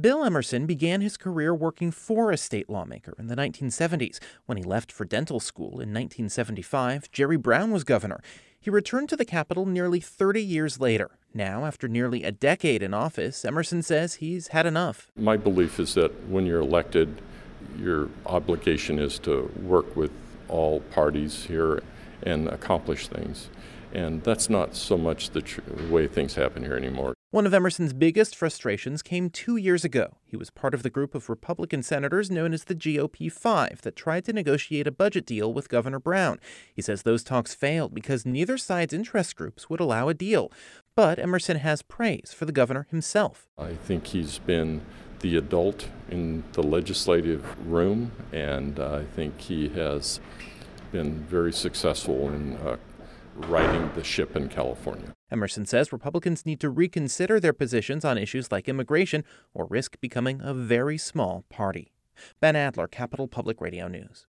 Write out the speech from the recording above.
Bill Emerson began his career working for a state lawmaker in the 1970s. When he left for dental school in 1975, Jerry Brown was governor. He returned to the Capitol nearly 30 years later. Now, after nearly a decade in office, Emerson says he's had enough. My belief is that when you're elected, your obligation is to work with all parties here and accomplish things. And that's not so much the way things happen here anymore. One of Emerson's biggest frustrations came 2 years ago. He was part of the group of Republican senators known as the GOP 5 that tried to negotiate a budget deal with Governor Brown. He says those talks failed because neither side's interest groups would allow a deal. But Emerson has praise for the governor himself. I think he's been the adult in the legislative room, and I think he has been very successful in righting the ship in California. Emerson says Republicans need to reconsider their positions on issues like immigration or risk becoming a very small party. Ben Adler, Capitol Public Radio News.